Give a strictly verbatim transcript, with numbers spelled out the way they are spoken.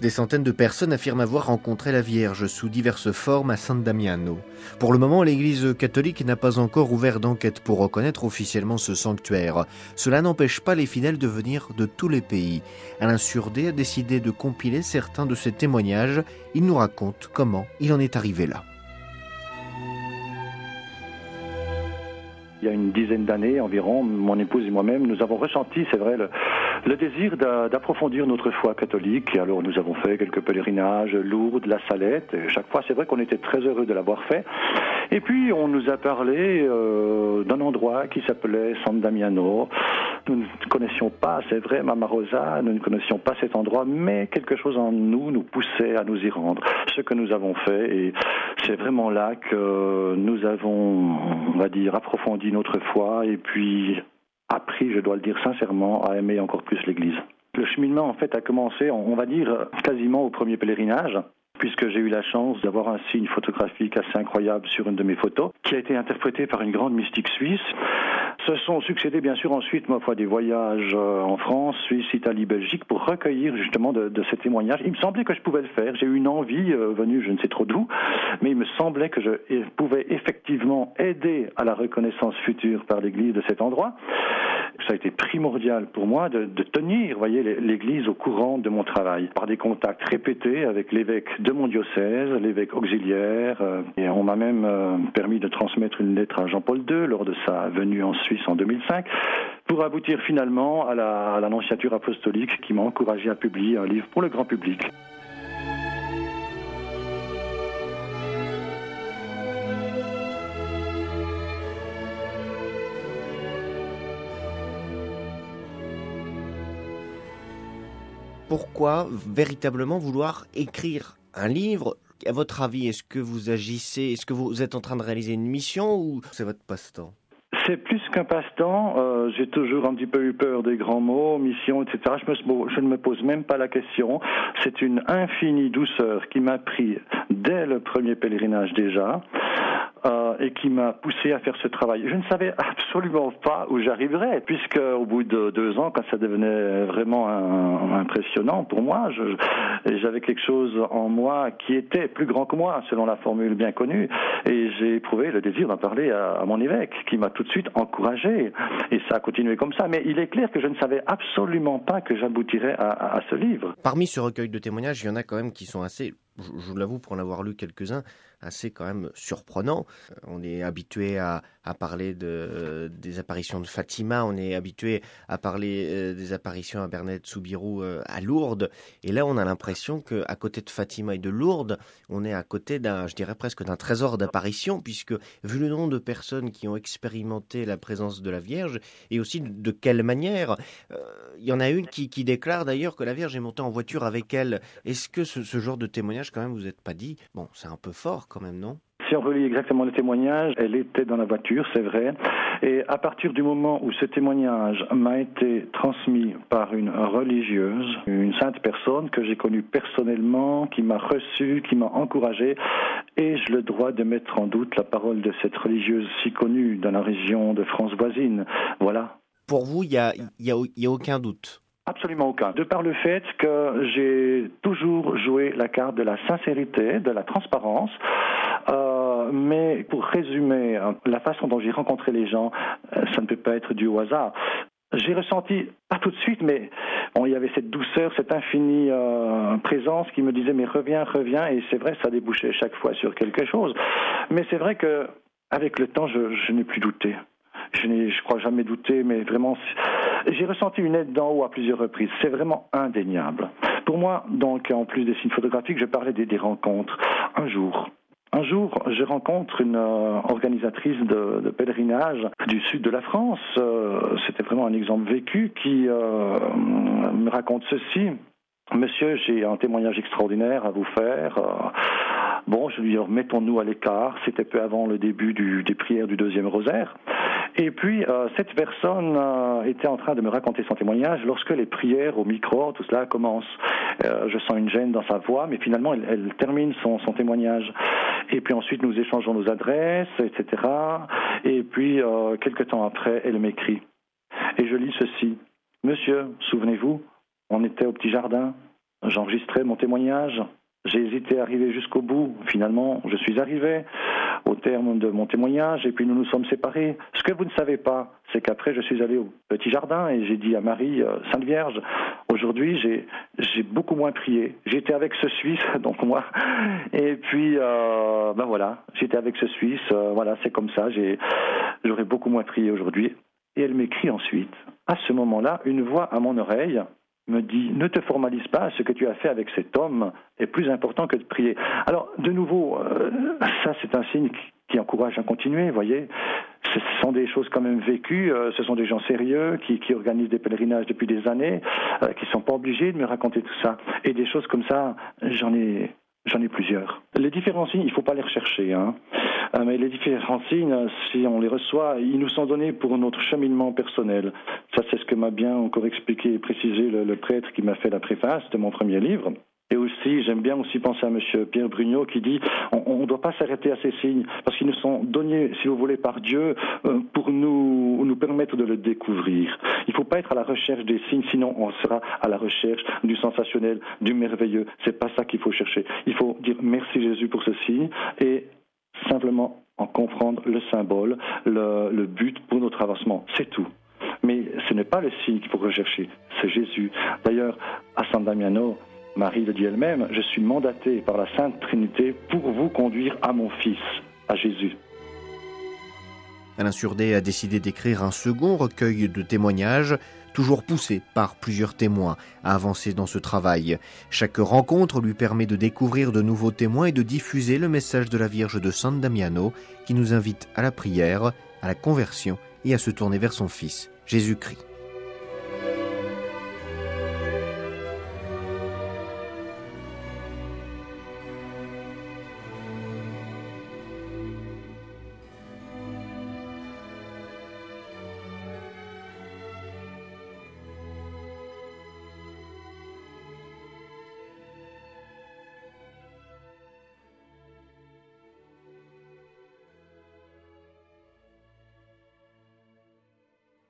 Des centaines de personnes affirment avoir rencontré la Vierge sous diverses formes à San Damiano. Pour le moment, l'Église catholique n'a pas encore ouvert d'enquête pour reconnaître officiellement ce sanctuaire. Cela n'empêche pas les fidèles de venir de tous les pays. Alain Surdé a décidé de compiler certains de ces témoignages. Il nous raconte comment il en est arrivé là. Il y a une dizaine d'années environ, mon épouse et moi-même, nous avons ressenti, c'est vrai, le, le désir d'approfondir notre foi catholique. Et alors nous avons fait quelques pèlerinages, Lourdes, La Salette. Et chaque fois, c'est vrai qu'on était très heureux de l'avoir fait. Et puis, on nous a parlé euh, d'un endroit qui s'appelait San Damiano. Nous ne connaissions pas, c'est vrai, Mama Rosa, nous ne connaissions pas cet endroit, mais quelque chose en nous nous poussait à nous y rendre. Ce que nous avons fait, et c'est vraiment là que nous avons, on va dire, approfondi notre foi et puis appris, je dois le dire sincèrement, à aimer encore plus l'Église. Le cheminement, en fait, a commencé, on va dire, quasiment au premier pèlerinage, puisque j'ai eu la chance d'avoir un signe photographique assez incroyable sur une de mes photos, qui a été interprétée par une grande mystique suisse. Se sont succédés bien sûr ensuite, ma foi, des voyages en France, Suisse, Italie, Belgique, pour recueillir justement de, de ces témoignages. Il me semblait que je pouvais le faire. J'ai eu une envie euh, venue je ne sais trop d'où, mais il me semblait que je pouvais effectivement aider à la reconnaissance future par l'Église de cet endroit. Ça a été primordial pour moi de, de tenir, voyez, l'Église au courant de mon travail, par des contacts répétés avec l'évêque de mon diocèse, l'évêque auxiliaire, euh, et on m'a même euh, permis de transmettre une lettre à Jean-Paul deux lors de sa venue en Suisse en deux mille cinq, pour aboutir finalement à la, à l'annonciature apostolique qui m'a encouragé à publier un livre pour le grand public. Pourquoi véritablement vouloir écrire un livre ? À votre avis, est-ce que vous agissez, est-ce que vous êtes en train de réaliser une mission ou c'est votre passe-temps ? C'est plus qu'un passe-temps. Euh, j'ai toujours un petit peu eu peur des grands mots, mission, et cetera. Je, me, je ne me pose même pas la question. C'est une infinie douceur qui m'a pris dès le premier pèlerinage déjà. Euh, et qui m'a poussé à faire ce travail. Je ne savais absolument pas où j'arriverais, puisque au bout de deux ans, quand ça devenait vraiment un, impressionnant pour moi, je, j'avais quelque chose en moi qui était plus grand que moi, selon la formule bien connue, et j'ai éprouvé le désir d'en parler à, à mon évêque, qui m'a tout de suite encouragé, et ça a continué comme ça. Mais il est clair que je ne savais absolument pas que j'aboutirais à, à, à ce livre. Parmi ce recueil de témoignages, il y en a quand même qui sont assez, je, je vous l'avoue pour en avoir lu quelques-uns, assez quand même surprenant. On est habitué à, à parler de, euh, des apparitions de Fatima, on est habitué à parler euh, des apparitions à Bernadette Soubirous euh, à Lourdes, et là on a l'impression qu'à côté de Fatima et de Lourdes, on est à côté d'un, je dirais presque d'un trésor d'apparitions, puisque vu le nombre de personnes qui ont expérimenté la présence de la Vierge, et aussi de quelle manière, euh, il y en a une qui, qui déclare d'ailleurs que la Vierge est montée en voiture avec elle. Est-ce que ce, ce genre de témoignage quand même vous n'êtes pas dit, bon c'est un peu fort quand même, non ? Si on relit exactement le témoignage, elle était dans la voiture, c'est vrai. Et à partir du moment où ce témoignage m'a été transmis par une religieuse, une sainte personne que j'ai connue personnellement, qui m'a reçu, qui m'a encouragé, ai-je le droit de mettre en doute la parole de cette religieuse si connue dans la région de France voisine ? Voilà. Pour vous, il n'y a, y a, y a aucun doute ? Absolument aucun. De par le fait que j'ai toujours joué la carte de la sincérité, de la transparence, euh, mais pour résumer, la façon dont j'ai rencontré les gens, ça ne peut pas être dû au hasard. J'ai ressenti, pas tout de suite, mais bon, il y avait cette douceur, cette infinie euh, présence qui me disait mais reviens, reviens, et c'est vrai, ça débouchait chaque fois sur quelque chose. Mais c'est vrai que avec le temps, je, je n'ai plus douté. Je n'ai, je crois, jamais douté, mais vraiment, j'ai ressenti une aide d'en haut à plusieurs reprises. C'est vraiment indéniable. Pour moi, donc, en plus des signes photographiques, je parlais des, des rencontres. Un jour, un jour, je rencontre une euh, organisatrice de, de pèlerinage du sud de la France. Euh, c'était vraiment un exemple vécu qui euh, me raconte ceci. Monsieur, j'ai un témoignage extraordinaire à vous faire. Euh, Bon, je lui dis, mettons-nous à l'écart. C'était peu avant le début du, des prières du deuxième rosaire. Et puis, euh, cette personne euh, était en train de me raconter son témoignage lorsque les prières au micro, tout cela commence. Euh, je sens une gêne dans sa voix, mais finalement, elle, elle termine son, son témoignage. Et puis ensuite, nous échangeons nos adresses, et cetera. Et puis, euh, quelque temps après, elle m'écrit. Et je lis ceci. Monsieur, souvenez-vous, on était au petit jardin. j'enregistrais mon témoignage. J'ai hésité à arriver jusqu'au bout. Finalement, je suis arrivé au terme de mon témoignage et puis nous nous sommes séparés. Ce que vous ne savez pas, c'est qu'après, je suis allé au petit jardin et j'ai dit à Marie, euh, Sainte Vierge, aujourd'hui, j'ai, j'ai beaucoup moins prié. J'étais avec ce Suisse, donc moi, et puis, euh, ben voilà, j'étais avec ce Suisse, euh, voilà, c'est comme ça, j'ai, j'aurais beaucoup moins prié aujourd'hui. Et elle m'écrit ensuite, à ce moment-là, une voix à mon oreille me dit, ne te formalise pas, ce que tu as fait avec cet homme est plus important que de prier. Alors, de nouveau, euh, ça c'est un signe qui encourage à continuer, vous voyez. Ce sont des choses quand même vécues, euh, ce sont des gens sérieux qui, qui organisent des pèlerinages depuis des années, euh, qui ne sont pas obligés de me raconter tout ça. Et des choses comme ça, j'en ai... J'en ai plusieurs. Les différents signes, il ne faut pas les rechercher, hein. Euh, mais les différents signes, si on les reçoit, ils nous sont donnés pour notre cheminement personnel. Ça, c'est ce que m'a bien encore expliqué et précisé le, le prêtre qui m'a fait la préface de mon premier livre. Et aussi, j'aime bien aussi penser à M. Pierre Brugnot qui dit on ne doit pas s'arrêter à ces signes parce qu'ils nous sont donnés, si vous voulez, par Dieu euh, pour nous, nous permettre de le découvrir. Il ne faut pas être à la recherche des signes, sinon on sera à la recherche du sensationnel, du merveilleux. C'est pas ça qu'il faut chercher. Il faut dire merci Jésus pour ce signe et simplement en comprendre le symbole, le, le but pour notre avancement. C'est tout. Mais ce n'est pas le signe qu'il faut rechercher, c'est Jésus. D'ailleurs, à San Damiano, Marie le dit elle-même, je suis mandatée par la Sainte Trinité pour vous conduire à mon Fils, à Jésus. Alain Surdé a décidé d'écrire un second recueil de témoignages, toujours poussé par plusieurs témoins à avancer dans ce travail. Chaque rencontre lui permet de découvrir de nouveaux témoins et de diffuser le message de la Vierge de San Damiano qui nous invite à la prière, à la conversion et à se tourner vers son Fils, Jésus-Christ.